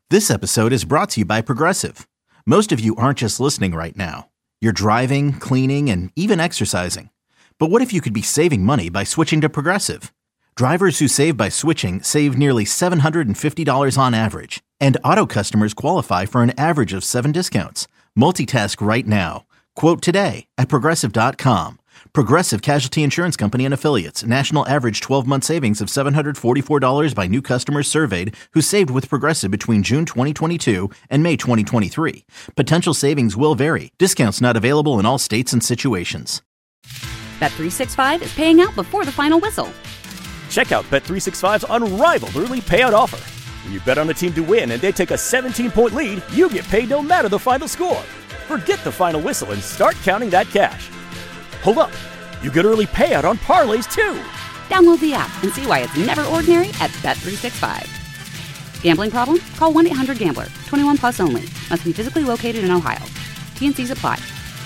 This episode is brought to you by Progressive. Most of you aren't just listening right now. You're driving, cleaning, and even exercising. But what if you could be saving money by switching to Progressive? Drivers who save by switching save nearly $750 on average. And auto customers qualify for an average of 7 discounts. Multitask right now. Quote today at Progressive.com. Progressive Casualty Insurance Company and Affiliates. National average 12-month savings of $744 by new customers surveyed who saved with Progressive between June 2022 and May 2023. Potential savings will vary. Discounts not available in all states and situations. Bet365 is paying out before the final whistle. Check out Bet365's unrivaled early payout offer. When you bet on a team to win and they take a 17-point lead, you get paid no matter the final score. Forget the final whistle and start counting that cash. Hold up. You get early payout on parlays, too. Download the app and see why it's never ordinary at Bet365. Gambling problem? Call 1-800-GAMBLER. 21 plus only. Must be physically located in Ohio. T&Cs apply.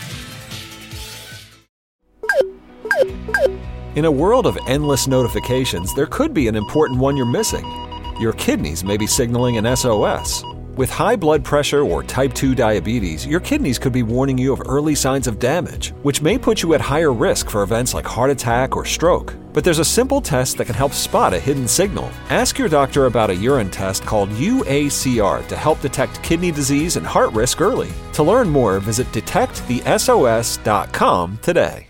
In a world of endless notifications, there could be an important one you're missing. Your kidneys may be signaling an SOS. With high blood pressure or type 2 diabetes, your kidneys could be warning you of early signs of damage, which may put you at higher risk for events like heart attack or stroke. But there's a simple test that can help spot a hidden signal. Ask your doctor about a urine test called UACR to help detect kidney disease and heart risk early. To learn more, visit detectthesos.com today.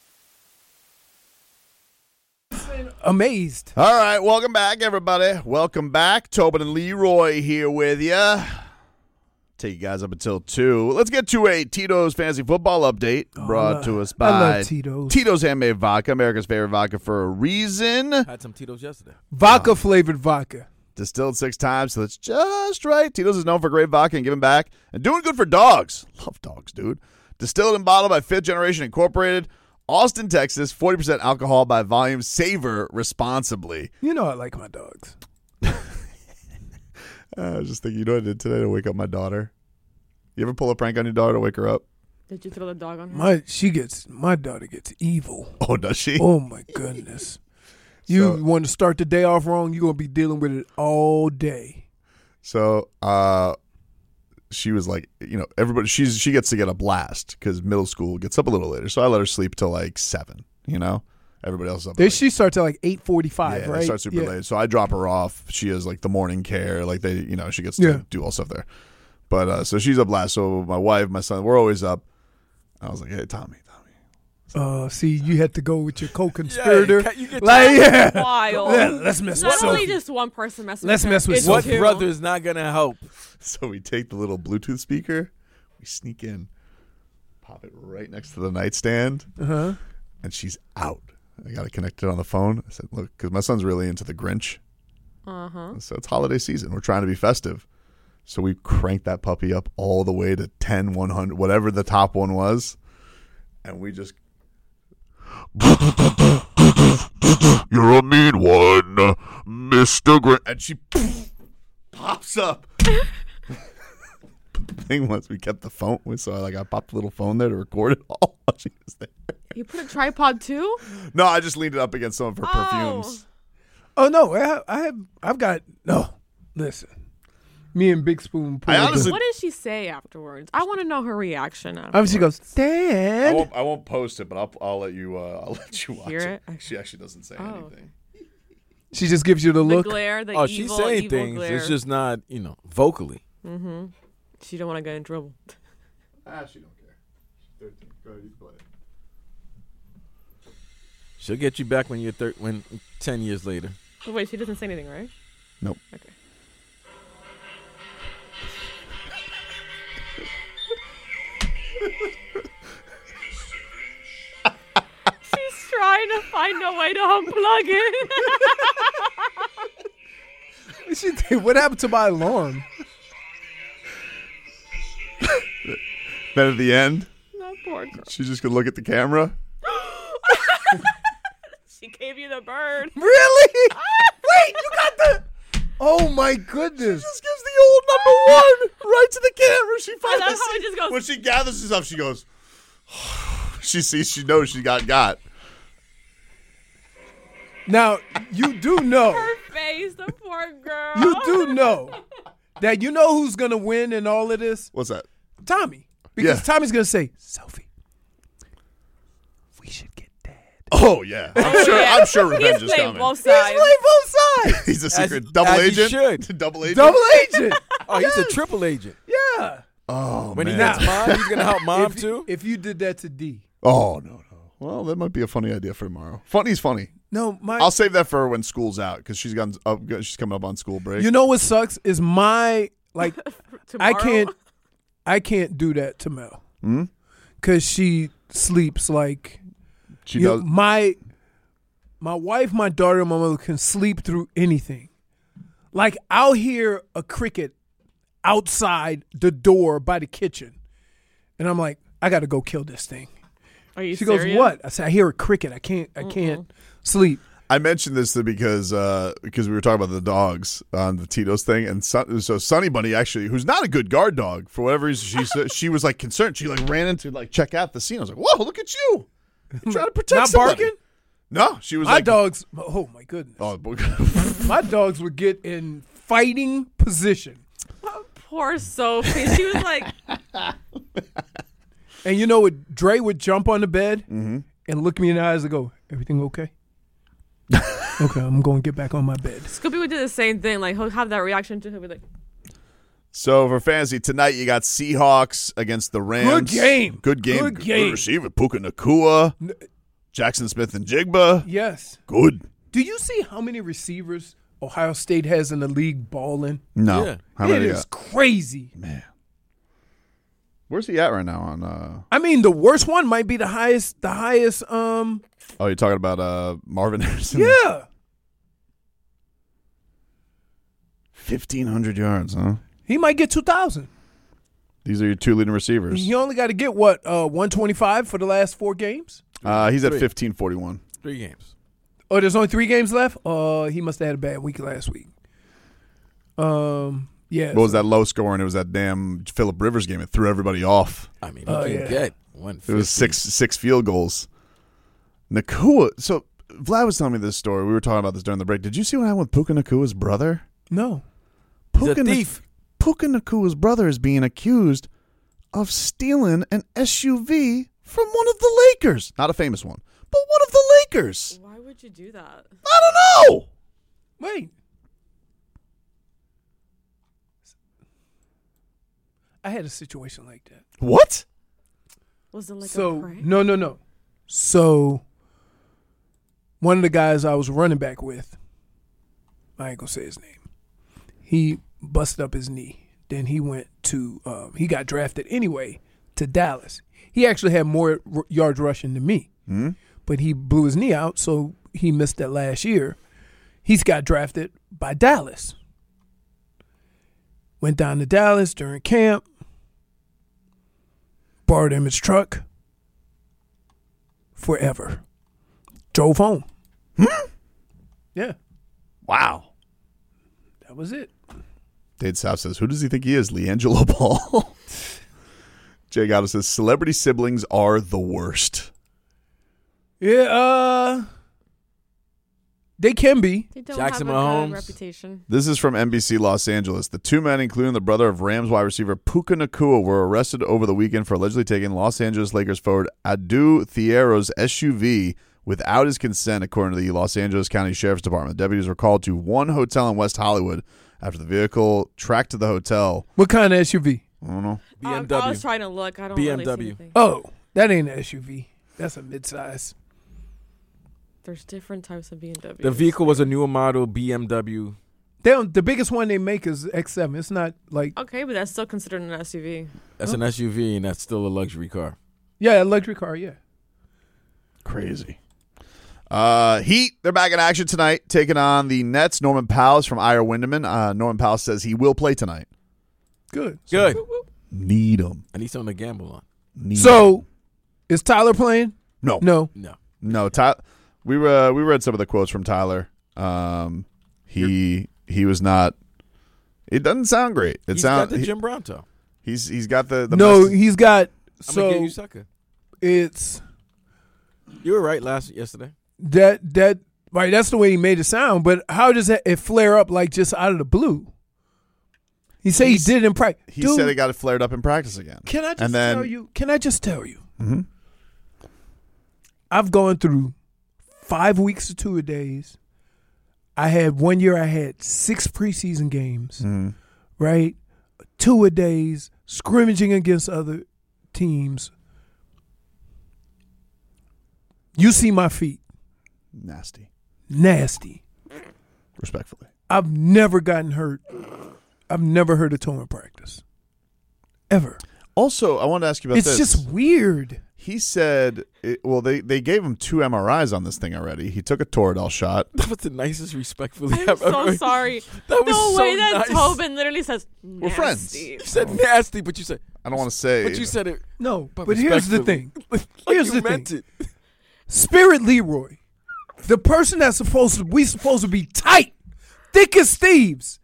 Amazed. All right, welcome back, everybody. Welcome back. Tobin and Leroy here with you. Take you guys up until 2. Let's get to a Tito's Fantasy Football update brought to us by I love Tito's. Tito's Handmade Vodka, America's favorite vodka for a reason. Had some Tito's yesterday. Vodka-flavored vodka. Distilled 6 times, so that's just right. Tito's is known for great vodka and giving back and doing good for dogs. Love dogs, dude. Distilled and bottled by Fifth Generation Incorporated. Austin, Texas, 40% alcohol by volume. Savor responsibly. You know I like my dogs. I was just thinking, you know what I did today to wake up my daughter? You ever pull a prank on your daughter to wake her up? Did you throw the dog on her? My daughter gets evil. Oh, does she? Oh, my goodness. You want to start the day off wrong, you're going to be dealing with it all day. So, she was like, you know, everybody, she gets to get a blast because middle school gets up a little later. So I let her sleep till like 7, you know? Everybody else is up. She starts at like 8:45, right? They start super late. So I drop her off. She has like the morning care. Like she gets to do all stuff there. But so she's up last. So my wife, my son, we're always up. I was like, hey, Tommy. See, you had to go with your co-conspirator. Wild. Let's mess with Not Sophie. only just one person messing Let's with her. mess with It's What Sophie. brother is not going to help? So we take the little Bluetooth speaker, we sneak in, pop it right next to the nightstand, and she's out. I got it connected on the phone. I said, look, because my son's really into the Grinch. So it's holiday season. We're trying to be festive. So we cranked that puppy up all the way to 10, 100, whatever the top one was. And we just... You're a mean one, Mr. Grinch. And she pops up. The thing was, we kept the phone. So I popped the little phone there to record it all while she was there. You put a tripod too? No, I just leaned it up against some of her perfumes. Oh, no. I've got... No. Listen. Me and Big Spoon. What did she say afterwards? I want to know her reaction afterwards. She goes, Dad. I won't post it, but I'll let you watch Hear it. She actually doesn't say anything. She just gives you the look. The glare, the she's evil, saying evil things. glare. It's just not, vocally. Mm-hmm. She don't want to get in trouble. She don't care. She's 13. Go ahead, you play it. She'll get you back when you're 10 years later. Oh, wait, she doesn't say anything, right? Nope. Okay. She's trying to find a way to unplug it. What happened to my alarm? Then at the end, That poor girl. she's just gonna look at the camera. She gave you the bird. Really? Wait, you got the... Oh, my goodness. Just gives the old number 1 right to the camera. She I finally love how it just goes. when she gathers herself, she goes. She knows she got. Now, you do know. Her face, the poor girl. You do know that you know who's gonna win in all of this? What's that? Tommy. Because Yeah. Tommy's gonna say, Sophie, we should get Dad. Oh yeah, I'm sure revenge He's is playing coming. both sides. He's playing both sides. He's a secret As- double as he agent. should. Double agent. Double agent. Oh, he's a triple agent. Yeah. Oh When he man. gets mom, he's gonna help mom if, too. If you did that to D. Oh no. Well, that might be a funny idea for tomorrow. Funny's funny. No, I'll save that for when school's out because she's coming up on school break. You know what sucks is I Tomorrow? can't do that to Mel. Hmm? Cause she sleeps like she you does. know, my wife, my daughter, and my mother can sleep through anything. Like I'll hear a cricket outside the door by the kitchen, and I'm like, I got to go kill this thing. Are you She serious? goes, what? I said, I hear a cricket. I can't sleep. I mentioned this because we were talking about the dogs on the Tito's thing, and so Sunny Bunny actually, who's not a good guard dog for whatever reason, she was like concerned. She like ran in to like check out the scene. I was like, "Whoa, look at you! You're trying to protect Not somebody." barking? No, she was My like, dogs. Oh my goodness. "Oh, My dogs would get in fighting position. Poor Sophie. She was like, And you know what? Dre would jump on the bed and look me in the eyes and go, everything okay? Okay, I'm going to get back on my bed. Scooby would do the same thing. Like, he'll have that reaction to him. Be like, So for fantasy tonight, you got Seahawks against the Rams. Good game. Good game. Good game. receiver. Puka Nakua, Jackson Smith and Jigba. Yes. Good. Do you see how many receivers Ohio State has in the league balling? No. Yeah. How It many? is crazy. Man. Where's he at right now? On I mean, the worst one might be the highest. oh, you're talking about Marvin Harrison? Yeah. 1,500 yards, huh? He might get 2,000. These are your two leading receivers. He only got to get, 125 for the last 4 games? He's at 3. 1541. 3 games. Oh, there's only 3 games left? He must have had a bad week last week. Yeah. What was that low score? And it was that damn Phillip Rivers game. It threw everybody off. I mean, Oh, he yeah. can get 150. It was six field goals. Nakua. So Vlad was telling me this story. We were talking about this during the break. Did you see what happened with Puka Nakua's brother? No. He's a thief. Puka Nakua's brother is being accused of stealing an SUV from one of the Lakers. Not a famous one, but one of the Lakers. why would you do that? I don't know. Wait. I had a situation like that. What? Was it like a So, prank? no. So, one of the guys I was running back with, I ain't going to say his name, he busted up his knee. Then he went to, he got drafted anyway to Dallas. He actually had more yards rushing than me, but he blew his knee out, so he missed that last year. He's got drafted by Dallas. Went down to Dallas during camp, borrowed him his truck, forever. Drove home. Yeah, Wow. that was it. Dade South says, who does he think he is? LiAngelo Ball. Jay Gatto says, celebrity siblings are the worst. Yeah, they can be. They don't Jackson have a Mahomes. good reputation. This is from NBC Los Angeles. The 2 men, including the brother of Rams wide receiver Puka Nakua, were arrested over the weekend for allegedly taking Los Angeles Lakers forward Adu Thiero's SUV without his consent, according to the Los Angeles County Sheriff's Department. Deputies were called to one hotel in West Hollywood after the vehicle tracked to the hotel. What kind of SUV? I don't know. I BMW. was trying to look. I don't really see BMW. anything. Oh, that ain't an SUV. That's a midsize. There's different types of BMWs. The vehicle was a newer model BMW. The biggest one they make is X7. It's not like Okay, but that's still considered an SUV. That's an SUV, and that's still a luxury car. a luxury car. Yeah. Crazy. Heat, they're back in action tonight, taking on the Nets. Norman Powell is from Ira Windeman. Norman Powell says he will play tonight. Good. Good. Need him. I need something to gamble on. So, is Tyler playing? No. No. No. We read some of the quotes from Tyler. He was not. It doesn't sound great. He's got the Jim Brown toe. He's got the No, message. he's got. I'm gonna get So you sucker. it's You were right yesterday. that right. That's the way he made it sound. But how does it flare up like just out of the blue? He said he did it in practice. He said he got it flared up in practice again. Can I just tell you? Mm-hmm. I've gone through 5 weeks of two-a-days. I had 1 year I had 6 preseason games, right? Two-a-days, scrimmaging against other teams. You see my feet. Nasty. Respectfully. I've never gotten hurt. I've never heard a toe in practice. Ever. Also, I wanted to ask you about this. It's just weird. He said, they gave him 2 MRIs on this thing already. He took a Toradol shot. That was the nicest respectfully I'm so sorry. That was the way so that nice. Tobin literally says, nasty. We're friends. You said nasty, but you said. I don't want to say. But you said it. No, but here's the thing. Here's the thing. Spirit Leroy, the person that's supposed to be tight, thick as thieves,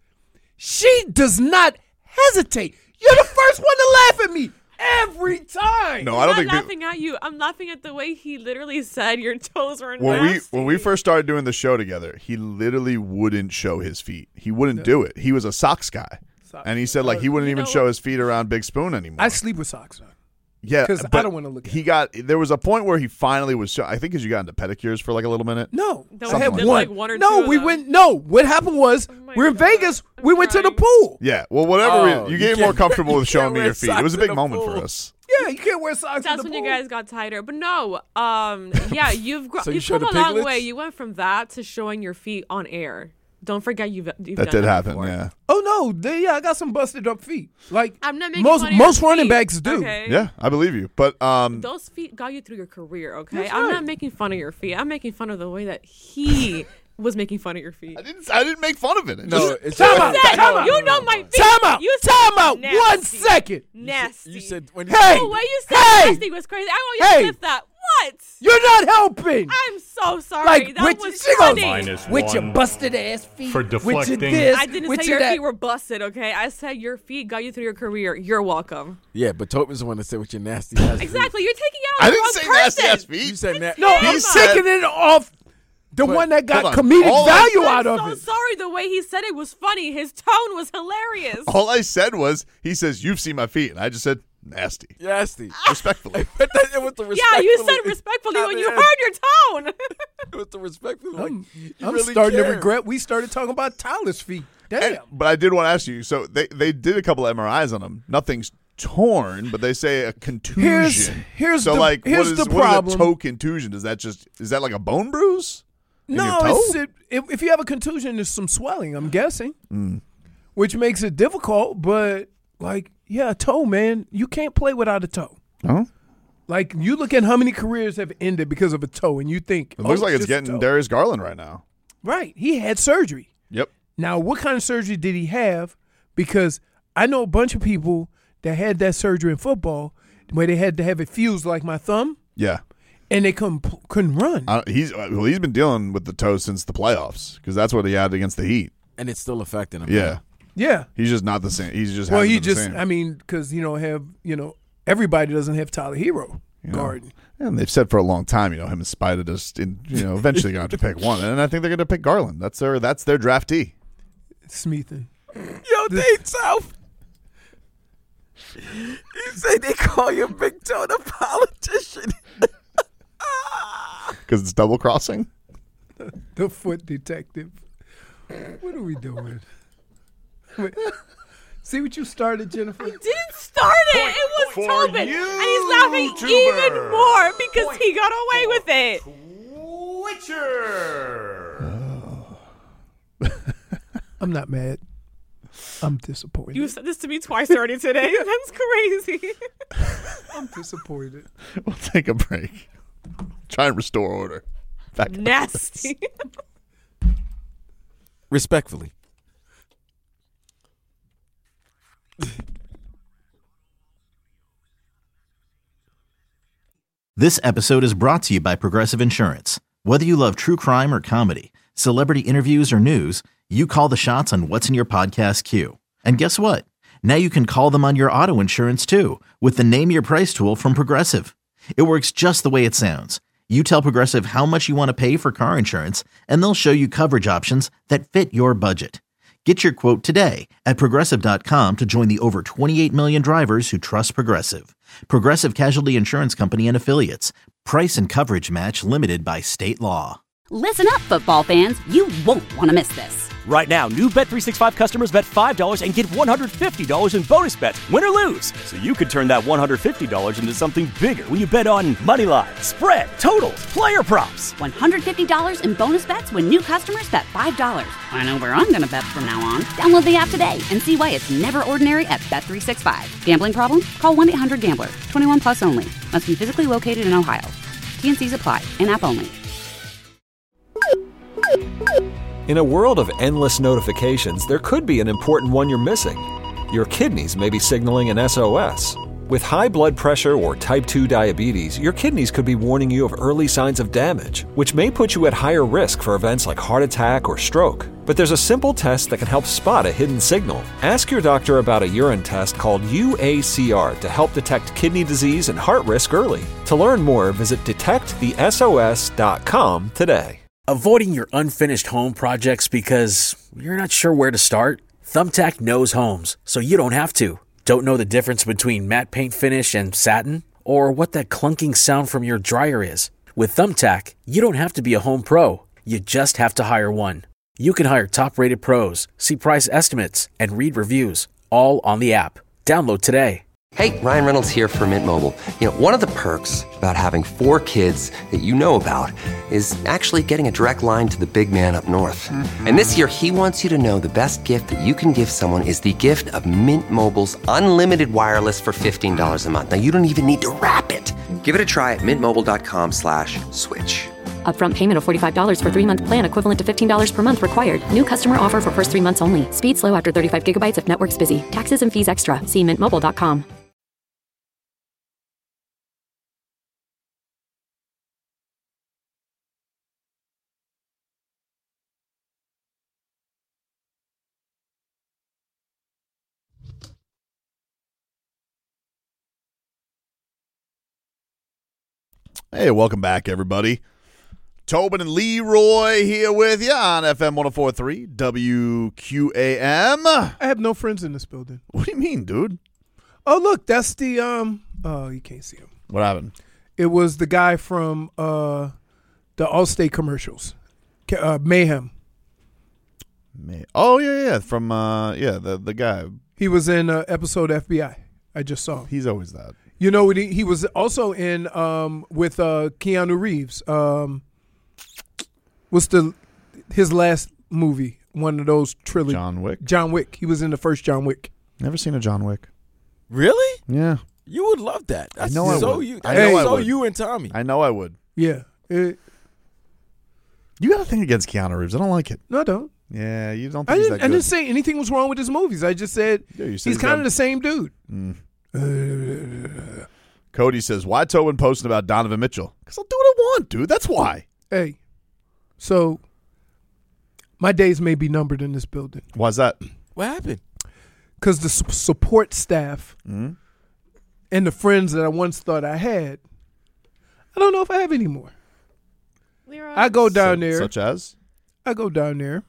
she does not hesitate. You're the first one to laugh at me every time. No, I don't I'm think. not laughing at you. I'm laughing at the way he literally said your toes were When nasty. we first started doing the show together, he literally wouldn't show his feet. He wouldn't do it. He was a socks guy. And he said he wouldn't even show his feet around Big Spoon anymore. I sleep with socks on. Yeah, because I don't want to look at there was a point where he finally was I think because you got into pedicures for like a little minute. No. I had one. like one or no, two we went. No, what happened was we're in Vegas. We went to the pool. Yeah, well, whatever. You get more comfortable with showing me your feet. It was a big moment for us. Yeah, you can't wear socks. That's when you guys got tighter. But no, yeah, you've So you come showed a the long piglets? way. You went from that to showing your feet on air. Don't forget you've That done did happen. before. Yeah. Oh no, I got some busted up feet. Like I'm not making most fun of your running feet, backs do. okay? Yeah, I believe you. But Those feet got you through your career, okay? That's I'm right. not making fun of your feet. I'm making fun of the way that he was making fun of your feet. I didn't make fun of it. No, it's Time just- out. Said, Time out. you know my feet. Time out. You said Time out. nasty. 1 second. Nasty. You said when you Hey. The way you said Hey. nasty was crazy. I want you Hey. to flip that. What? You're not helping. I'm so sorry. Like that with, was she goes, funny. Minus with your one busted ass feet. for With your deflecting. this. I didn't with say your your that. feet were busted, okay? I said your feet got you through your career. You're welcome. Yeah, but Tobin's the one that said with your nasty ass feet. Exactly. You're taking it out I on the didn't wrong say person. nasty ass feet. You said that. No, He I'm said- taking it off the But- one that got Hold on. comedic All I value said- out of I'm it. so sorry. The way he said it was funny. His tone was hilarious. All I said was, he says, "You've seen my feet," and I just said, "Nasty," Nasty. respectfully. But it was the respectfully. Yeah, you said respectfully when you heard your tone. It was the respectfully. Like, I'm you starting really to cared. regret we started talking about Tyler's feet. Damn. But I did want to ask you. So they did a couple of MRIs on him. Nothing's torn, but they say a contusion. Here's so the- like, here's what is the what is problem. a toe contusion? Is that like a bone bruise? in No, your toe? if you have a contusion, there's some swelling, I'm guessing, which makes it difficult. But, like, yeah, a toe, man, you can't play without a toe. Huh? Like, you look at how many careers have ended because of a toe, and you think, It looks like it's just a getting toe. Darius Garland right now. Right. He had surgery. Yep. Now, what kind of surgery did he have? Because I know a bunch of people that had that surgery in football where they had to have it fused like my thumb, Yeah. and they couldn't run. He's been dealing with the toe since the playoffs because that's what he had against the Heat. And it's still affecting him. Yeah. Yeah. He's just not the same. He's just Well, hasn't he been the just, same. I mean, because, everybody doesn't have Tyler Hero guarding. And they've said for a long time, him and Spida just, eventually going to have to pick one, and I think they're going to pick Garland. That's their draftee. Smeathan. Yo, Dave South. You say they call you Big Toe the politician. Because it's double crossing. The foot detective. What are we doing? Wait. See what you started, Jennifer? Didn't start it. It was for Tobin. And he's laughing YouTuber. even more because he got away with it. I'm not mad. I'm disappointed. You said this to me twice already today. That's crazy. I'm disappointed. We'll take a break. Try and restore order. Back to Nasty. Respectfully. This episode is brought to you by Progressive Insurance. Whether you love true crime or comedy, celebrity interviews or news, you call the shots on what's in your podcast queue. And guess what? Now you can call them on your auto insurance too with the Name Your Price tool from Progressive. It works just the way it sounds. You tell Progressive how much you want to pay for car insurance, and they'll show you coverage options that fit your budget. Get your quote today at Progressive.com to join the over 28 million drivers who trust Progressive. Progressive Casualty Insurance Company and Affiliates. Price and coverage match limited by state law. Listen up, football fans. You won't want to miss this. Right now, new Bet365 customers bet $5 and get $150 in bonus bets, win or lose. So you could turn that $150 into something bigger when you bet on moneyline, spread, totals, player props. $150 in bonus bets when new customers bet $5. I know where I'm going to bet from now on. Download the app today and see why it's never ordinary at Bet365. Gambling problem? Call 1-800-GAMBLER. 21 plus only. Must be physically located in Ohio. T&Cs apply. In-app only. In a world of endless notifications, there could be an important one you're missing. Your kidneys may be signaling an SOS. With high blood pressure or type 2 diabetes, your kidneys could be warning you of early signs of damage, which may put you at higher risk for events like heart attack or stroke. But there's a simple test that can help spot a hidden signal. Ask your doctor about a urine test called UACR to help detect kidney disease and heart risk early. To learn more, visit detectthesos.com today. Avoiding your unfinished home projects because you're not sure where to start? Thumbtack knows homes, so you don't have to. Don't know the difference between matte paint finish and satin? Or what that clunking sound from your dryer is? With Thumbtack, you don't have to be a home pro. You just have to hire one. You can hire top-rated pros, see price estimates, and read reviews, all on the app. Download today. Hey, Ryan Reynolds here for Mint Mobile. You know, one of the perks about having 4 kids that you know about is actually getting a direct line to the big man up north. Mm-hmm. And this year, he wants you to know the best gift that you can give someone is the gift of Mint Mobile's unlimited wireless for $15 a month. Now, you don't even need to wrap it. Give it a try at mintmobile.com/switch. Upfront payment of $45 for 3-month plan equivalent to $15 per month required. New customer offer for first 3 months only. Speed slow after 35 gigabytes if network's busy. Taxes and fees extra. See mintmobile.com. Hey, welcome back, everybody. Tobin and Leroy here with you on FM 104.3 WQAM. I have no friends in this building. What do you mean, dude? Oh, look, that's the oh, you can't see him. What happened? It was the guy from the Allstate commercials, Mayhem. Oh yeah, from the guy. He was in episode FBI. I just saw him. He's always that. You know, he was also in with Keanu Reeves. What's his last movie? One of those trilogy. John Wick. John Wick. He was in the first John Wick. Never seen a John Wick. Really? Yeah. You would love that. I know I would. You and Tommy. I know I would. Yeah. You got a thing against Keanu Reeves. I don't like it. No, I don't. Yeah, you don't think he's that good. I didn't say anything was wrong with his movies. I just said he's kind of the same dude. Cody says, why Tobin posting about Donovan Mitchell? Because I'll do what I want, dude. That's why. Hey, so my days may be numbered in this building. Why's that? What happened? Because the support staff and the friends that I once thought I had, I don't know if I have anymore. Leroy. I go down there. Such as? I go down there.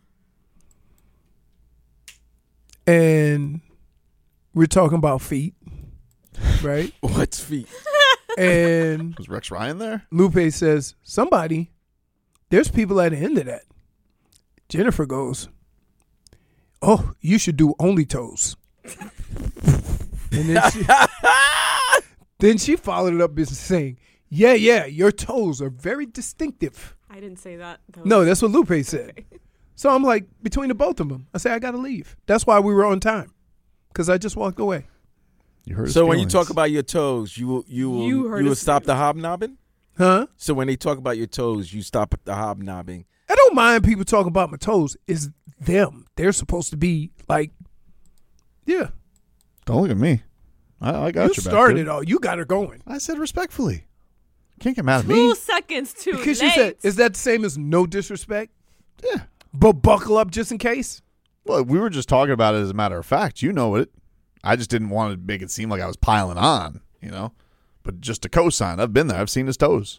And we're talking about feet, right? What's feet? And was Rex Ryan there? Lupe says, there's people at the end of that. Jennifer goes, oh, you should do only toes. And then she followed it up by saying, yeah, your toes are very distinctive. I didn't say that. No, that's what Lupe said. Okay. So I'm like, between the both of them, I say, I got to leave. That's why we were on time, because I just walked away. You heard. So when you talk about your toes, you will stop the hobnobbing? Huh? So when they talk about your toes, you stop at the hobnobbing? I don't mind people talking about my toes. It's them. They're supposed to be like, yeah. Don't look at me. I got you. You started it all. You got her going. I said respectfully. Can't get mad at me. 2 seconds too late. Because you said, is that the same as no disrespect? Yeah. But buckle up just in case? Well, we were just talking about it as a matter of fact. You know it. I just didn't want to make it seem like I was piling on, you know. But just to co-sign, I've been there. I've seen his toes.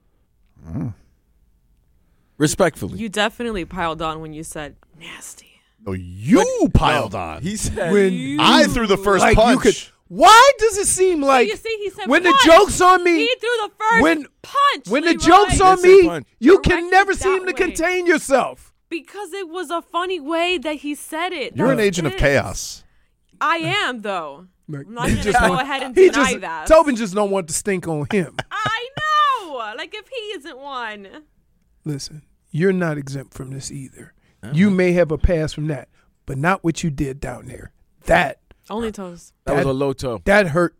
Respectfully. You definitely piled on when you said nasty. Oh, you piled on. He said I threw the first punch. Why does it seem like you see, he said when punch. the joke's on me, he threw the first punch. When Leroy. the joke's on He said me, punch. you Correct can never it seem to that way. contain yourself. Because it was a funny way that he said it. You're an That's agent of it. chaos. I am, though. Like, I'm not he going to just go want- ahead and he deny just- that. Tobin just don't want the stink on him. I know. Like, if he isn't one. Listen, you're not exempt from this either. You may have a pass from that, but not what you did down there. That Only toes. that was a low toe. that hurt.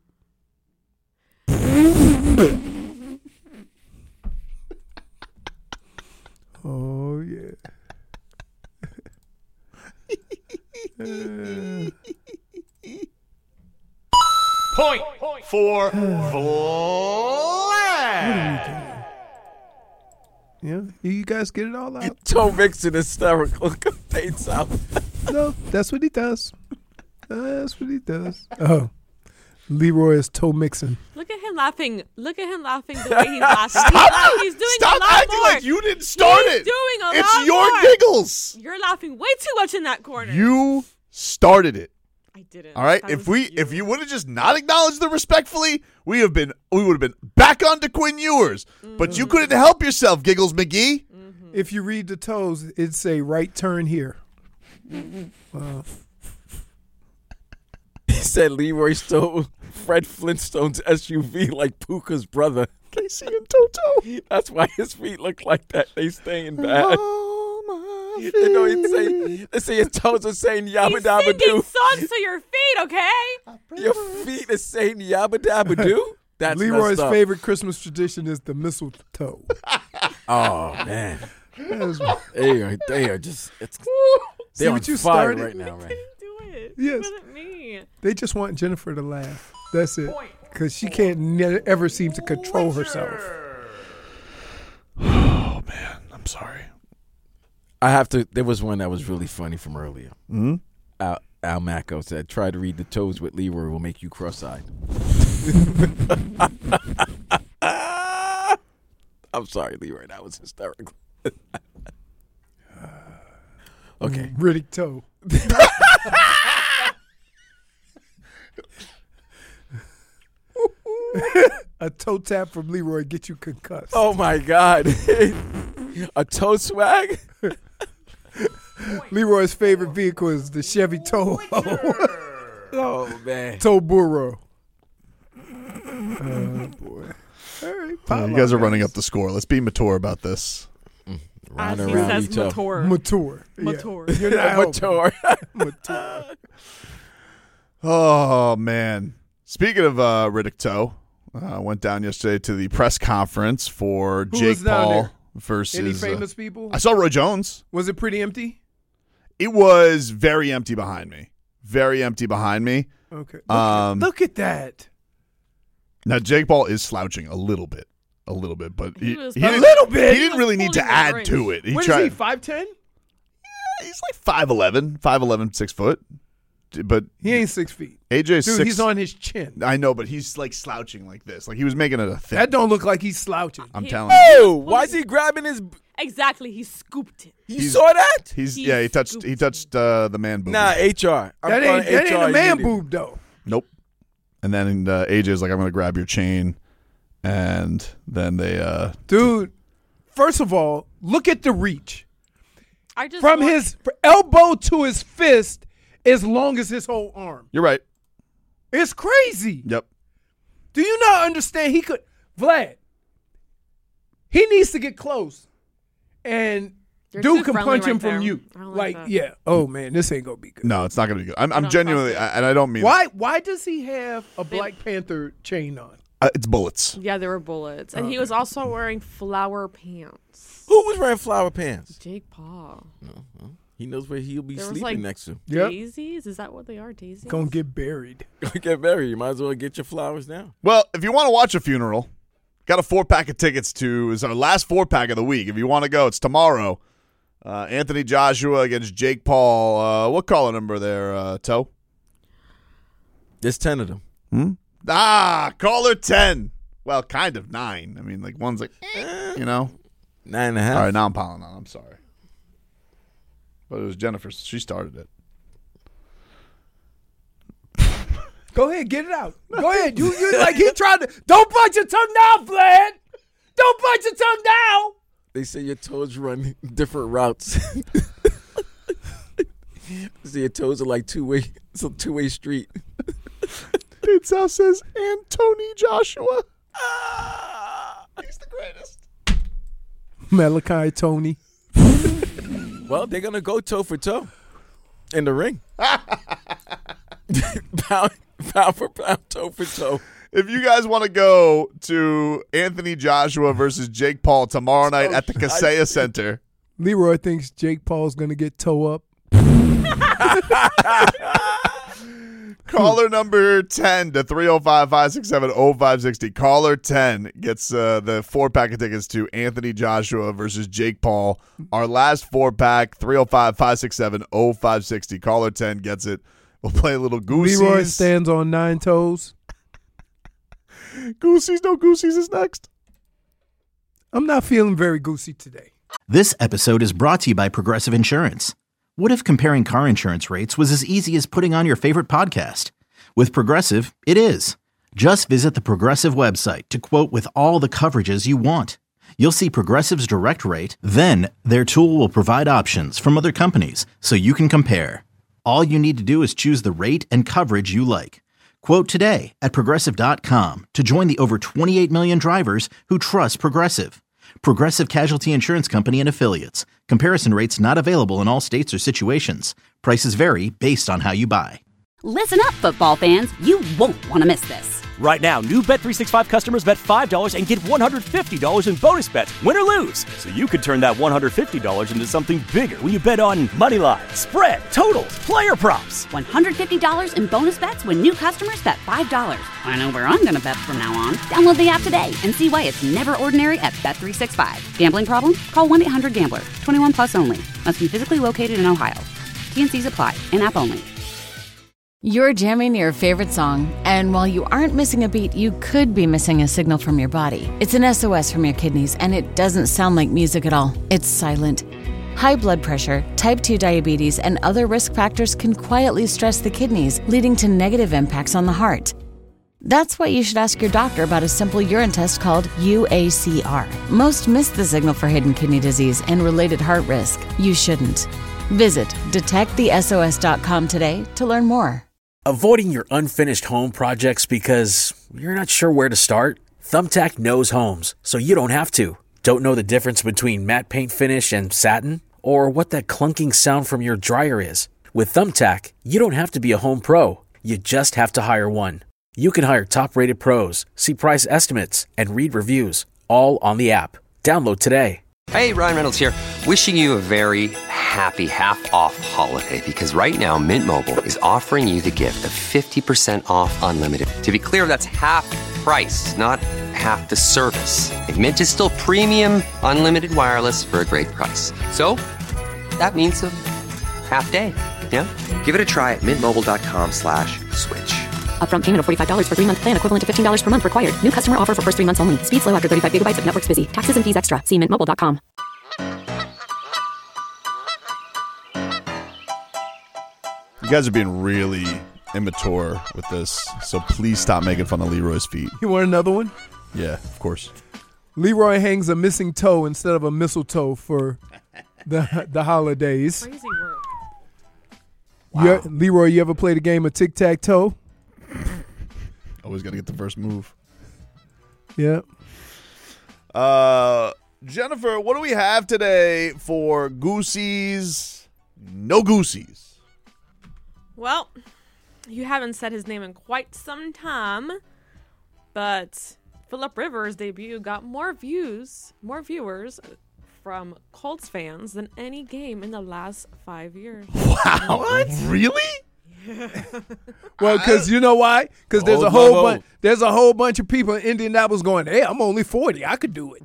Oh yeah. Point for flag. Yeah, you guys get it all out. Toe Mixon hysterical. Fades out. No, that's what he does. That's what he does. Oh, Leroy is toe mixing. Look at him laughing. Look at him laughing the way he's laughing. He's doing Stop a lot acting more. like you didn't start He's it. doing a It's lot your more. giggles. You're laughing way too much in that corner. You started it. I didn't. All right. That If was if you would have just not acknowledged them respectfully, we would have been back on to Quinn Ewers. But you couldn't help yourself, Giggles McGee. If you read the toes, it'd say right turn here. He said Leroy stole Fred Flintstone's SUV like Puka's brother. Casey and Toto. That's why his feet look like that. They staying bad. You know, they say your toes are saying yabba He's dabba singing doo. songs to your feet, okay? Your feet are saying yabba dabba doo. That's Leroy's messed up. favorite Christmas tradition is the mistletoe. Oh man, they are just See they're on what you fire started? right now, man. Do it. Yes. It wasn't me. They just want Jennifer to laugh. That's it. Because she can't ever seem to control herself. Oh man, I'm sorry. I have to. There was one that was really funny from earlier. Mm-hmm. Al Macco said, "Try to read the toes with Leroy will make you cross-eyed." I'm sorry, Leroy. That was hysterical. Okay. Riddick toe. A toe tap from Leroy get you concussed. Oh my God. A toe swag? Leroy's favorite vehicle is the Chevy Toe. Oh man. Toe Burro. Oh boy. All right. You guys are running up the score. Let's be mature about this. As Ron he around says, each other. mature. Mature. Mature. Yeah. You're not helping. Mature. Mature. Oh man. Speaking of Riddick Toe, went down yesterday to the press conference for Who Jake was down Paul there? versus. Any famous people? I saw Roy Jones. Was it pretty empty? It was very empty behind me. Very empty behind me. Okay. Look at that. Now Jake Paul is slouching a little bit, but He was didn't- a little bit. He didn't really need to holding the add to it. He What tried. is he, 5'10"? He's like 5'11", 6 foot. But He ain't 6 feet. AJ's Dude, 6. he's on his chin. I know, but he's like slouching like this. Like he was making it a thing. That don't look like he's slouching. I'm He- telling you. Oh, why is he grabbing his? Exactly. He scooped it. You saw that? He touched the man boob. Nah, HR. That ain't a man boob, though. Nope. And then AJ's like, I'm gonna grab your chain, and then they Dude, first of all, look at the reach. I just From want- his elbow to his fist, as long as his whole arm. You're right. It's crazy. Yep. Do you not understand? Vlad, he needs to get close. And You're dude too can friendly punch him right from there. you. I don't Like, that. yeah. Oh, man, this ain't going to be good. No, it's not gonna be good. I'm No, genuinely, fuck it. and I don't mean Why does he have a Black Panther chain on? It's bullets. Yeah, there were bullets. And he was also wearing flower pants. Who was wearing flower pants? Jake Paul. He knows where he'll be There was sleeping like next to. Yep. daisies? Is that what they are? Daisies? Gonna get buried. Get married. You might as well get your flowers now. Well, if you want to watch a funeral, got a 4-pack of tickets to. Is our last 4-pack of the week. If you want to go, it's tomorrow. Anthony Joshua against Jake Paul. What caller number there, Toe? There's 10 of them. Caller 10. Well, kind of 9. I mean, like one's like, you know. 9.5. All right, now I'm piling on. I'm sorry. But it was Jennifer. She started it. Go ahead, get it out. Go ahead. You like he tried to. Don't bite your tongue now, Vlad. Don't bite your tongue now. They say your toes run different routes. See, your toes are like two-way. It's a two-way street. Dude, Sal says Anthony Joshua. He's the greatest. Malachi Tony. Well, they're gonna go toe for toe in the ring. pound for pound, toe for toe. If you guys want to go to Anthony Joshua versus Jake Paul tomorrow night at the Kaseya Center, Leroy thinks Jake Paul's gonna get toe up. caller number 10 to 305-567-0560. Caller 10 gets the 4-pack of tickets to Anthony Joshua versus Jake Paul. Our last 4-pack, 305-567-0560. Caller 10 gets it. We'll play a little Goosies. Leroy stands on 9 toes. Goosies, no Goosies is next. I'm not feeling very goosey today. This episode is brought to you by Progressive Insurance. What if comparing car insurance rates was as easy as putting on your favorite podcast? With Progressive, it is. Just visit the Progressive website to quote with all the coverages you want. You'll see Progressive's direct rate, then their tool will provide options from other companies so you can compare. All you need to do is choose the rate and coverage you like. Quote today at Progressive.com to join the over 28 million drivers who trust Progressive. Progressive Casualty Insurance Company and Affiliates. Comparison rates not available in all states or situations. Prices vary based on how you buy. Listen up, football fans. You won't want to miss this. Right now, new Bet365 customers bet $5 and get $150 in bonus bets, win or lose. So you could turn that $150 into something bigger when you bet on moneyline, spread, totals, player props. $150 in bonus bets when new customers bet $5. I know where I'm going to bet from now on. Download the app today and see why it's never ordinary at Bet365. Gambling problem? Call 1-800-GAMBLER. 21 plus only. Must be physically located in Ohio. T&Cs apply. In-app only. You're jamming your favorite song, and while you aren't missing a beat, you could be missing a signal from your body. It's an SOS from your kidneys, and it doesn't sound like music at all. It's silent. High blood pressure, type 2 diabetes, and other risk factors can quietly stress the kidneys, leading to negative impacts on the heart. That's why you should ask your doctor about a simple urine test called UACR. Most miss the signal for hidden kidney disease and related heart risk. You shouldn't. Visit detectthesos.com today to learn more. Avoiding your unfinished home projects because you're not sure where to start? Thumbtack knows homes, so you don't have to. Don't know the difference between matte paint finish and satin? Or what that clunking sound from your dryer is? With Thumbtack, you don't have to be a home pro. You just have to hire one. You can hire top-rated pros, see price estimates, and read reviews, all on the app. Download today. Hey, Ryan Reynolds here. Wishing you a very happy half-off holiday because right now Mint Mobile is offering you the gift of 50% off unlimited. To be clear, that's half price, not half the service. And Mint is still premium unlimited wireless for a great price. So that means a half day. Yeah? Give it a try at mintmobile.com/switch. Upfront payment of $45 for 3-month plan, equivalent to $15 per month required. New customer offer for first 3 months only. Speed slow after 35 gigabytes if network's busy. Taxes and fees extra. See mintmobile.com. You guys are being really immature with this, so please stop making fun of Leroy's feet. You want another one? Yeah, of course. Leroy hangs a missing toe instead of a mistletoe for the holidays. Crazy work. Wow. Leroy, you ever played a game of tic-tac-toe? Always got to get the first move. Yeah. Jennifer, what do we have today for Goosies? No Goosies. Well, you haven't said his name in quite some time, but Phillip Rivers' debut got more viewers from Colts fans than any game in the last 5 years. Wow. What? Really? Yeah. Well, because you know why? Because there's a whole bunch of people in Indianapolis going, hey, I'm only 40. I could do it.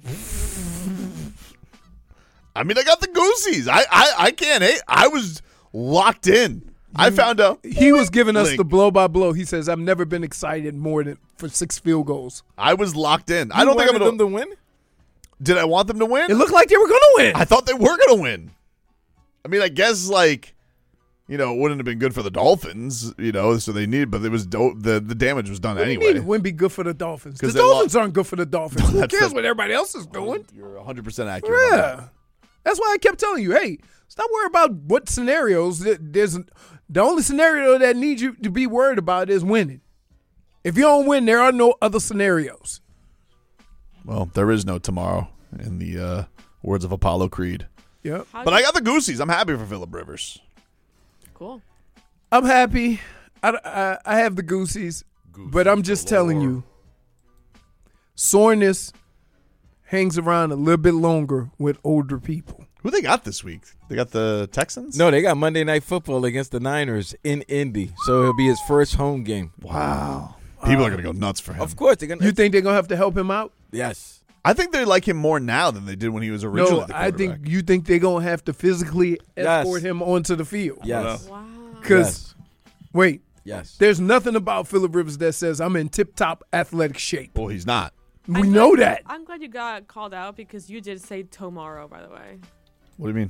I mean, I got the Goosies. I can't hate. I was locked in. I found out. He was giving us the blow-by-blow. He says, I've never been excited more than for 6 field goals. I was locked in. I don't think I'm going them to win. Did I want them to win? It looked like they were going to win. I thought they were going to win. I mean, I guess like, it wouldn't have been good for the Dolphins, so they needed, but it was the damage was done anyway. It wouldn't be good for the Dolphins. The Dolphins aren't good for the Dolphins. Who cares what everybody else is doing? You're 100% accurate. Yeah. That's why I kept telling you, hey, stop worrying about what scenarios. The only scenario that needs you to be worried about is winning. If you don't win, there are no other scenarios. Well, there is no tomorrow, in the words of Apollo Creed. Yep. But I got the Goosies. I'm happy for Phillip Rivers. Cool. I'm happy. I have the Goosies, but I'm just telling you, soreness hangs around a little bit longer with older people. Who they got this week? They got the Texans? No, they got Monday Night Football against the Niners in Indy, so it'll be his first home game. Wow. People are going to go nuts for him. Of course. They're gonna. You think they're going to have to help him out? Yes. I think they like him more now than they did when he was originally the quarterback. You think they're going to have to physically escort him onto the field. Yes. Wow. Because, wait. Yes. There's nothing about Phillip Rivers that says I'm in tip-top athletic shape. Well, he's not. We know that. I'm glad you got called out because you did say tomorrow, by the way. What do you mean?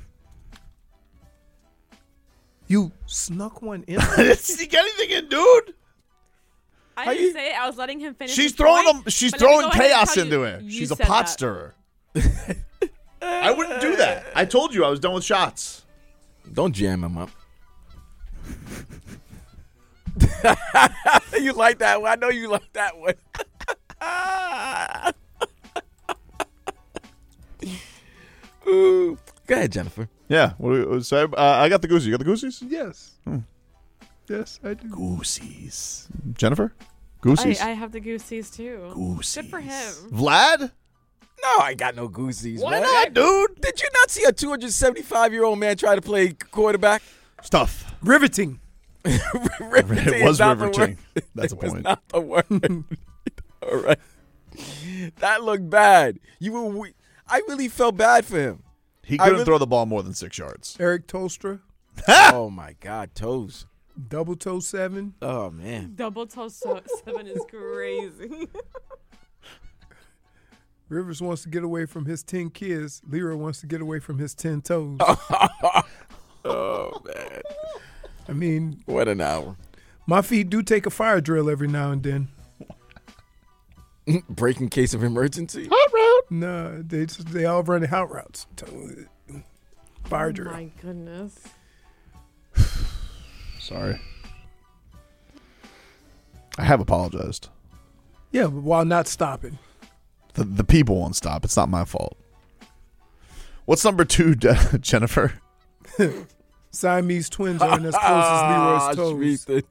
You snuck one in. I didn't sneak anything in, dude. I didn't say it. I was letting him finish. She's his throwing point, them. She's but let me throwing go ahead and chaos tell into you, it. you She's a said pot that. stirrer. I wouldn't do that. I told you I was done with shots. Don't jam him up. You like that one? I know you like that one. Ooh. Go ahead, Jennifer. Yeah. So I got the Goosies. You got the Goosies? Yes. Yes, I do. Goosies. Jennifer? Goosies? I have the Goosies too. Goosies. Good for him. Vlad? No, I got no Goosies. Why man. not, dude? Did you not see a 275-year-old man try to play quarterback? Stuff. Riveting. Riveting It was is not the riveting. word. That's a It was point. not the word. All right. That looked bad. I really felt bad for him. He couldn't throw the ball more than 6 yards. Eric Tostra. Oh, my God. Toes. Double toe 7. Oh, man. Double toe 7 is crazy. Rivers wants to get away from his 10 kids. Leroy wants to get away from his 10 toes. Oh, man. I mean, What an hour. my feet do take a fire drill every now and then. Break in case of emergency. No, they all run hot routes. Fire drill. My goodness. Sorry. I have apologized. Yeah, but while not stopping. The people won't stop. It's not my fault. What's number 2, Jennifer? Siamese twins aren't as close as Leroy's toes. Shreeked.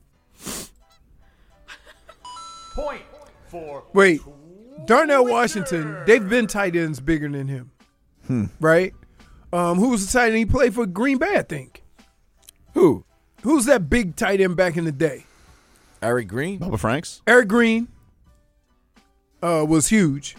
Point for Wait, Darnell Washington, they've been tight ends bigger than him. Right? Who was the tight end? He played for Green Bay, I think. Who? Who's that big tight end back in the day? Eric Green? Bubba Franks? Eric Green was huge.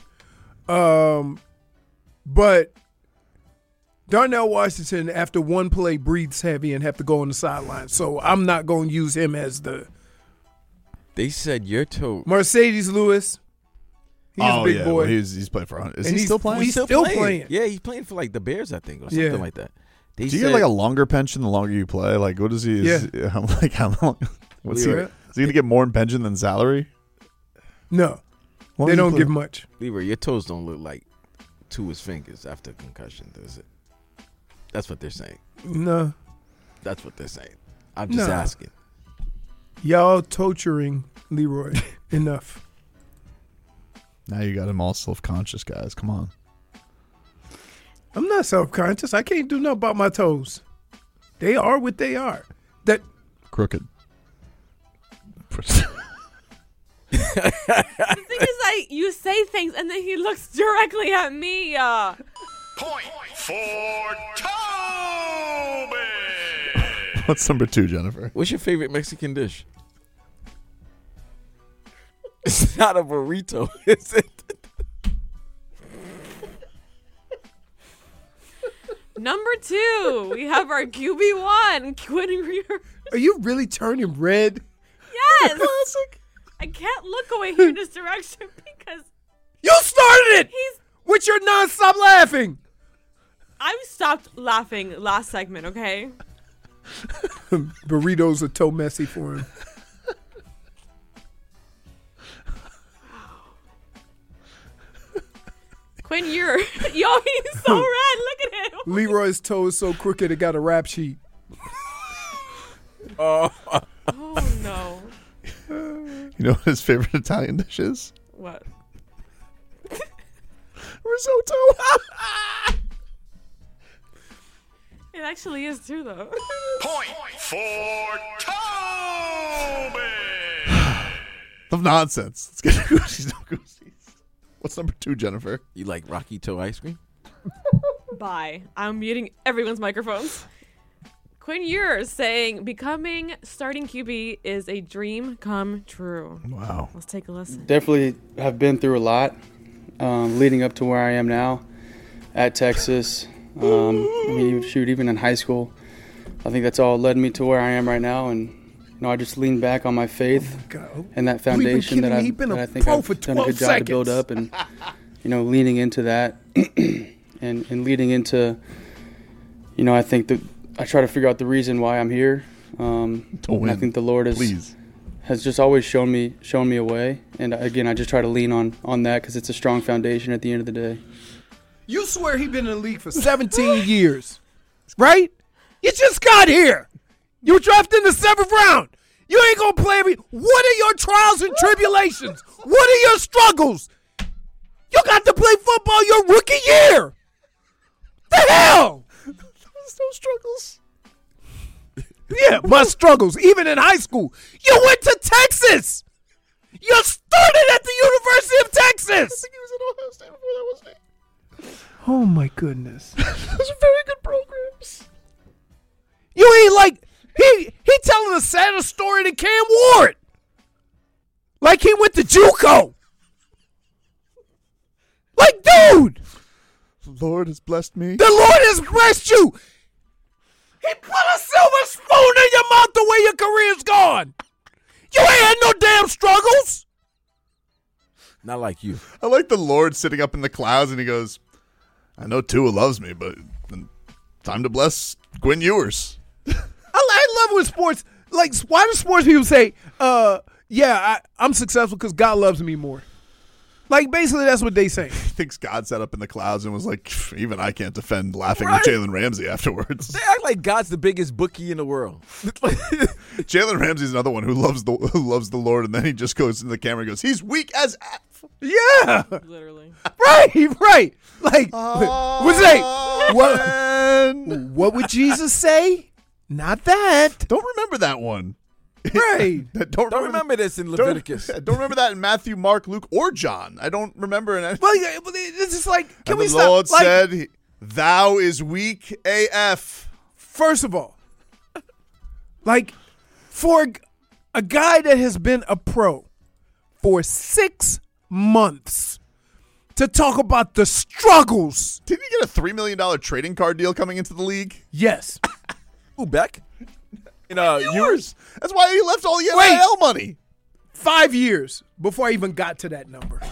But Darnell Washington, after one play, breathes heavy and have to go on the sideline. So I'm not going to use him as the They said your toe. Mercedes Lewis. He's a big boy. Well, he's playing for. Is And he still playing? He's still playing. Yeah, he's playing for like the Bears, I think, or something Yeah. like that. Do you get like a longer pension the longer you play? Like, what is he? Like, how long? What's he? Leroy. Is he gonna get more in pension than salary? No, Long they as you don't play- give much. Leroy, your toes don't look like two of his fingers after concussion, does it? That's what they're saying. No, That's what they're saying. I'm just No. asking. y'all torturing Leroy enough. Now you got him all self-conscious, guys. Come on. I'm not self-conscious. I can't do nothing about my toes. They are what they are. That Crooked. The thing is, like, you say things and then he looks directly at me. Point for Toby. What's number 2, Jennifer? What's your favorite Mexican dish? It's not a burrito, is it? Number 2, we have our QB1, Quentin Rear. are you really turning red? Yes. I can't look away here in this direction because You started it he's with your non-stop laughing. I stopped laughing last segment, okay? Burritos are toe messy for him. Quinn, yo, he's so red. Look at him. Leroy's toe is so crooked it got a rap sheet. Oh, no. You know what his favorite Italian dish is? What? Risotto. It actually is too, though. Point for Toby. Of nonsense. Let's get to Goosies, no Goosies. What's number 2, Jennifer? You like Rocky Toe ice cream? Bye. I'm muting everyone's microphones. Quinn Ewers saying becoming starting QB is a dream come true. Wow. Let's take a listen. Definitely have been through a lot leading up to where I am now at Texas. Even in high school. I think that's all led me to where I am right now. And, I just lean back on my faith and that foundation that I think I've done a good job to build up. And, leaning into that and leading into, I think that I try to figure out the reason why I'm here. And I think the Lord has just always shown me a way. And again, I just try to lean on that because it's a strong foundation at the end of the day. You swear he been in the league for 17 years, right? You just got here. You were drafted in the 7th round. You ain't gonna play every. What are your trials and tribulations? What are your struggles? You got to play football your rookie year. The hell? There's no struggles. Yeah, my struggles, even in high school. You went to Texas. You started at the University of Texas. I think he was at Ohio State before that, wasn't he? Oh, my goodness. Those are very good programs. You ain't like, he telling a sadder story than Cam Ward. Like he went to JUCO. Like, dude. The Lord has blessed me. The Lord has blessed you. He put a silver spoon in your mouth the way your career's gone. You ain't had no damn struggles. Not like you. I like the Lord sitting up in the clouds and he goes, I know Tua loves me, but time to bless Quinn Ewers. I love when sports, like, why do sports people say, I'm successful because God loves me more? Like, basically, that's what they say. He thinks God sat up in the clouds and was like, even I can't defend laughing at Jalen Ramsey afterwards. They act like God's the biggest bookie in the world. Jalen Ramsey's another one who loves the Lord, and then he just goes into the camera and goes, he's weak as F. Yeah. Literally. Right. Like, what would Jesus say? Not that. Don't remember that one. Right. Don't remember this in Leviticus. Don't remember that in Matthew, Mark, Luke, or John. I don't remember in any. Well, it's just like, can we stop? The Lord said, thou is weak AF. First of all, like, for a guy that has been a pro for 6 months to talk about the struggles. Didn't he get a $3 million trading card deal coming into the league? Yes. Who, Beck? Yours. That's why he left all the NIL money. 5 years before I even got to that number.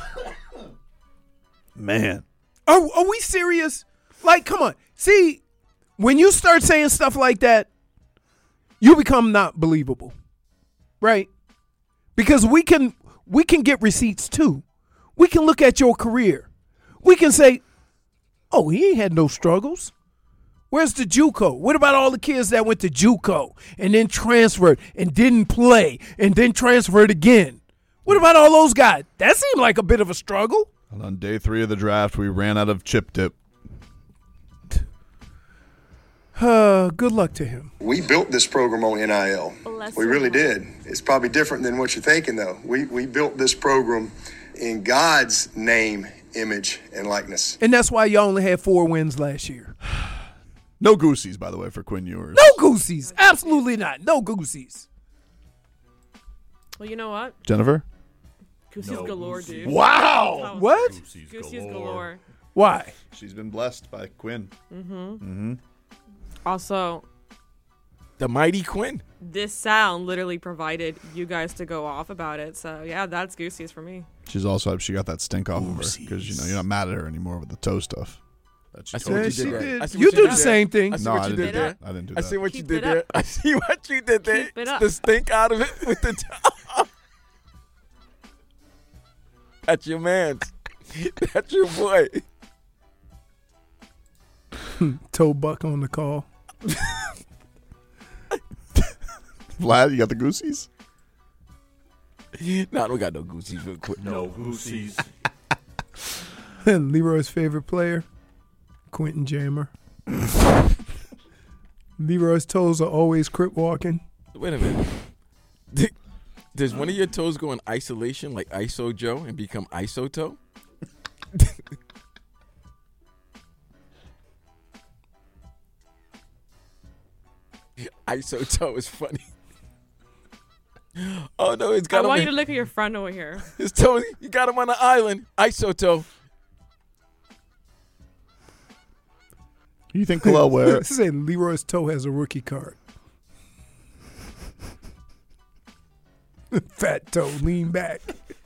Man. Are we serious? Like, come on. See, when you start saying stuff like that, you become not believable. Right? Because we can get receipts too. We can look at your career. We can say, oh, he ain't had no struggles. Where's the JUCO? What about all the kids that went to JUCO and then transferred and didn't play and then transferred again? What about all those guys? That seemed like a bit of a struggle. And on day 3 of the draft, we ran out of chip dip. Good luck to him. We built this program on NIL. We really did. It's probably different than what you're thinking, though. We built this program in God's name, image, and likeness. And that's why y'all only had 4 wins last year. No goosies, by the way, for Quinn Ewers. No goosies. Absolutely not. No goosies. Well, you know what? Jennifer? Goosies galore, dude. Wow. What? Goosies galore. Why? She's been blessed by Quinn. Mm-hmm. Also, the mighty Quinn. This sound literally provided you guys to go off about it. So, yeah, that's Goosies for me. She got that stink off of her because, you're not mad at her anymore with the toe stuff. I see what you did there. I see You what do did the there. same thing. I see No, what I you didn't did do there. that. I didn't do I see that. what you Keep did it there. up. I see what you did there. Keep it up. The stink out of it with the top. That's your man. That's your boy. Toe Buck on the call. Vlad, you got the Goosies? No, I don't got no Goosies real quick. No Goosies. Leroy's favorite player, Quentin Jammer. Leroy's toes are always crip walking. Wait a minute. Does one of your toes go in isolation like ISO Joe and become ISO toe? ISO toe is funny. Oh no, it's got I him. want you to look at your friend over here. His toe, you got him on an island. ISO toe. You think Khalil where? Say Leroy's toe has a rookie card. Fat toe, lean back.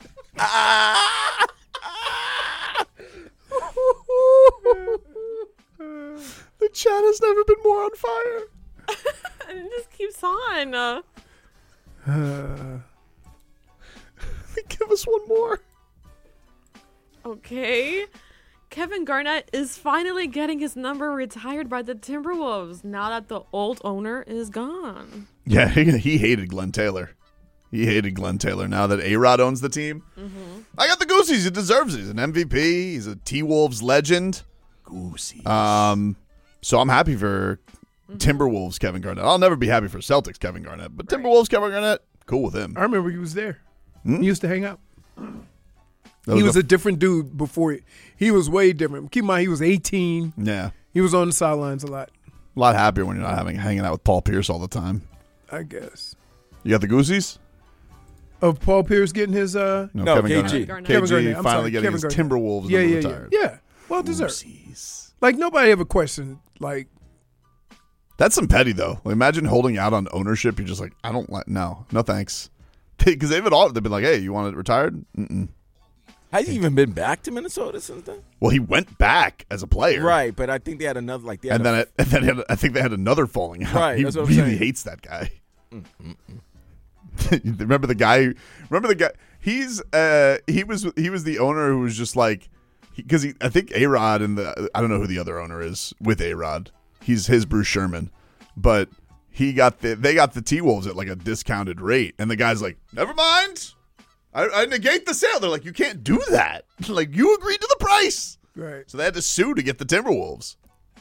The chat has never been more on fire. It just keeps on. Give us one more. Okay. Kevin Garnett is finally getting his number retired by the Timberwolves now that the old owner is gone. Yeah, he hated Glenn Taylor. He hated Glenn Taylor. Now that A-Rod owns the team, I got the Goosies. He deserves it. He's an MVP. He's a T-Wolves legend. Goosies. So I'm happy for Timberwolves Kevin Garnett. I'll never be happy for Celtics Kevin Garnett, but Timberwolves Kevin Garnett, cool with him. I remember he was there. He used to hang out. That He was a different dude before. He was way different. Keep in mind, he was 18. Yeah. He was on the sidelines a lot, A lot happier when you're not hanging out with Paul Pierce all the time. I guess. You got the Goosies? Of Paul Pierce getting his No, No, Kevin KG. Garnett. Kevin KG Garnett. I'm finally sorry, getting Kevin his Garnett. Timberwolves Yeah, number yeah, retired. yeah. Well deserved. Goosies. Like nobody ever questioned. Like That's some petty though. Like, imagine holding out on ownership. You're just like, I don't like. No thanks. Because they've been like, hey, you want it retired? Mm-mm. Has he even been back to Minnesota since then? Well, he went back as a player, Right, but I think they had another like. And then I think they had another falling out. Right, he that's what I'm really saying. hates that guy. Remember the guy? He's he was the owner who was just like, because I think A-Rod and I don't know who the other owner is with A-Rod. He's his Bruce Sherman, but they got the T-Wolves at like a discounted rate, and the guy's like, never mind. I negate the sale. They're like, you can't do that. Like, you agreed to the price. right. So they had to sue to get the Timberwolves.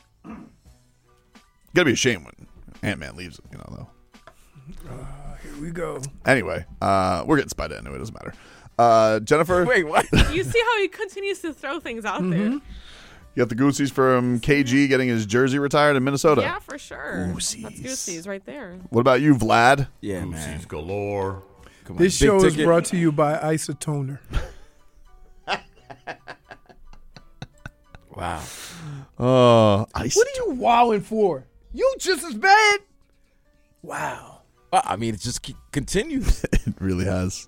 Gotta be a shame when Ant-Man leaves, though. Here we go. Anyway, we're getting Spider anyway. It doesn't matter. Jennifer, Wait, what? You see how he continues to throw things out there. you got the Goosies from KG getting his jersey retired in Minnesota. Yeah, for sure. Goosies. That's Goosies right there. What about you, Vlad? Yeah, man. Goosies galore. Come on, This big show is ticket. brought to you by Isotoner. Wow. Ice. What are you wowing for? You just as bad. Wow. Well, I mean, it just continues. It really has.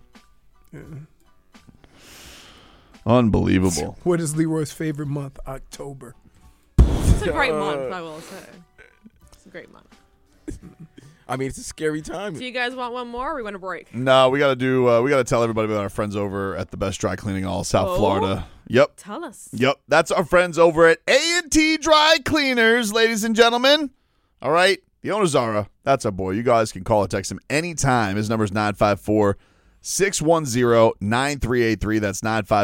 Unbelievable. What is Leroy's favorite month? October. It's a great month, I will say. It's a great month. I mean, it's a scary time. Do you guys want one more or we want to break? No, we gotta do. We gotta tell everybody about our friends over at the best dry cleaning in all South Oh? Florida. Yep. Tell us. Yep, that's our friends over at A&T Dry Cleaners, ladies and gentlemen. All right, the owner Zara, that's our boy. You guys can call or text him anytime. His number is 954-610-9383. That's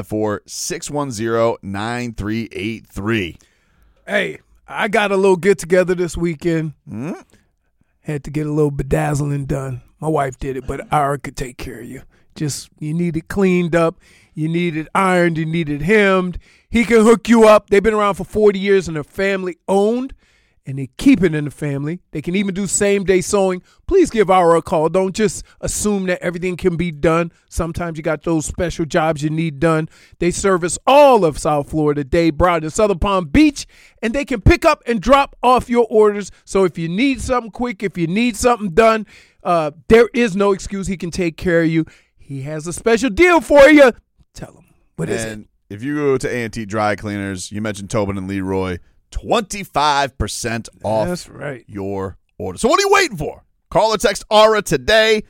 954-610-9383. Hey, I got a little get together this weekend. Had to get a little bedazzling done. My wife did it, but I could take care of you. Just, you need it cleaned up. You need it ironed. You need it hemmed. He can hook you up. They've been around for 40 years and they're family owned. And they keep it in the family. They can even do same-day sewing. Please give Aura a call. Don't just assume that everything can be done. Sometimes you got those special jobs you need done. They service all of South Florida, Dade, Broward, and Southern Palm Beach, and they can pick up and drop off your orders. So if you need something quick, if you need something done, there is no excuse. He can take care of you. He has a special deal for you. Tell him. What is it? And if you go to A&T Dry Cleaners, you mentioned Tobin and Leroy, 25% off That's right. your order. So what are you waiting for? Call or text Aura today,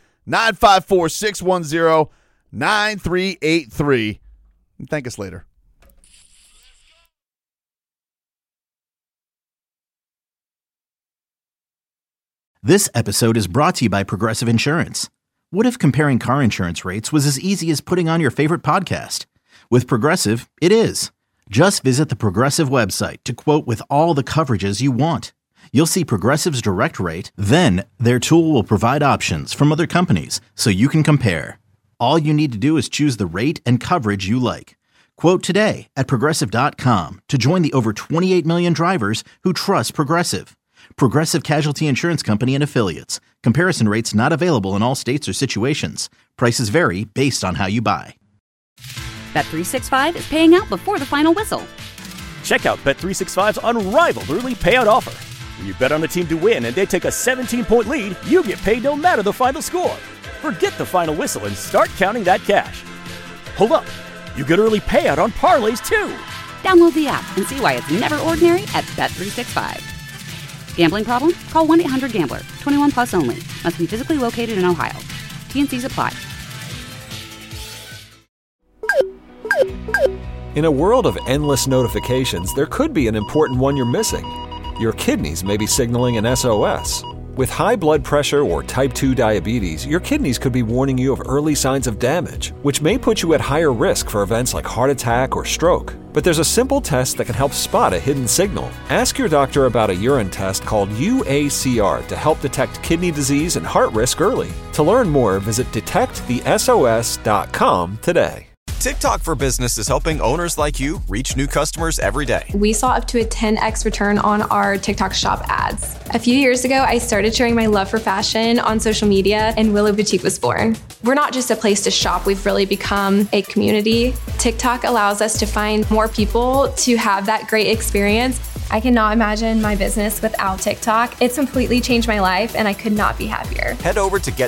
954-610-9383. And thank us later. This episode is brought to you by Progressive Insurance. What if comparing car insurance rates was as easy as putting on your favorite podcast? With Progressive, it is. Just visit the Progressive website to quote with all the coverages you want. You'll see Progressive's direct rate, then their tool will provide options from other companies so you can compare. All you need to do is choose the rate and coverage you like. Quote today at Progressive.com to join the over 28 million drivers who trust Progressive. Progressive Casualty Insurance Company and Affiliates. Comparison rates not available in all states or situations. Prices vary based on how you buy. Bet365 is paying out before the final whistle. Check out Bet365's unrivaled early payout offer. When you bet on a team to win and they take a 17-point lead, you get paid no matter the final score. Forget the final whistle and start counting that cash. Hold up. You get early payout on parlays too. Download the app and see why it's never ordinary at Bet365. Gambling problem? Call 1-800-GAMBLER. 21 plus only. Must be physically located in Ohio. T&Cs apply. In a world of endless notifications, there could be an important one you're missing. Your kidneys may be signaling an SOS. With high blood pressure or type 2 diabetes, your kidneys could be warning you of early signs of damage, which may put you at higher risk for events like heart attack or stroke. But there's a simple test that can help spot a hidden signal. Ask your doctor about a urine test called UACR to help detect kidney disease and heart risk early. To learn more, visit detectthesos.com today. TikTok for Business is helping owners like you reach new customers every day. We saw up to a 10x return on our TikTok shop ads. A few years ago, I started sharing my love for fashion on social media, and Willow Boutique was born. We're not just a place to shop, we've really become a community. TikTok allows us to find more people to have that great experience. I cannot imagine my business without TikTok. It's completely changed my life, and I could not be happier. Head over to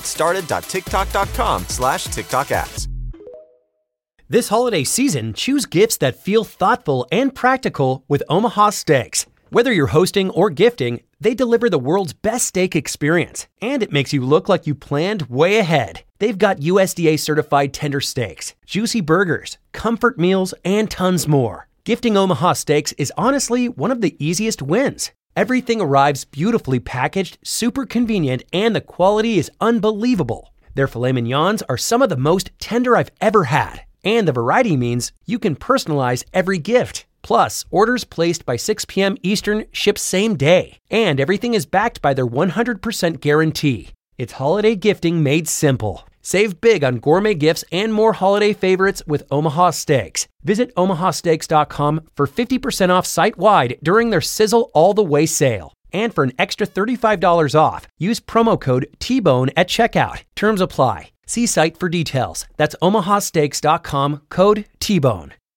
getstarted.tiktok.com/TikTok ads. This holiday season, choose gifts that feel thoughtful and practical with Omaha Steaks. Whether you're hosting or gifting, they deliver the world's best steak experience, and it makes you look like you planned way ahead. They've got USDA certified tender steaks, juicy burgers, comfort meals, and tons more. Gifting Omaha Steaks is honestly one of the easiest wins. Everything arrives beautifully packaged, super convenient, and the quality is unbelievable. Their filet mignons are some of the most tender I've ever had. And the variety means you can personalize every gift. Plus, orders placed by 6 p.m. Eastern ship same day. And everything is backed by their 100% guarantee. It's holiday gifting made simple. Save big on gourmet gifts and more holiday favorites with Omaha Steaks. Visit omahasteaks.com for 50% off site-wide during their Sizzle All the Way sale. And for an extra $35 off, use promo code TBONE at checkout. Terms apply. See site for details. That's omahasteaks.com, code TBONE.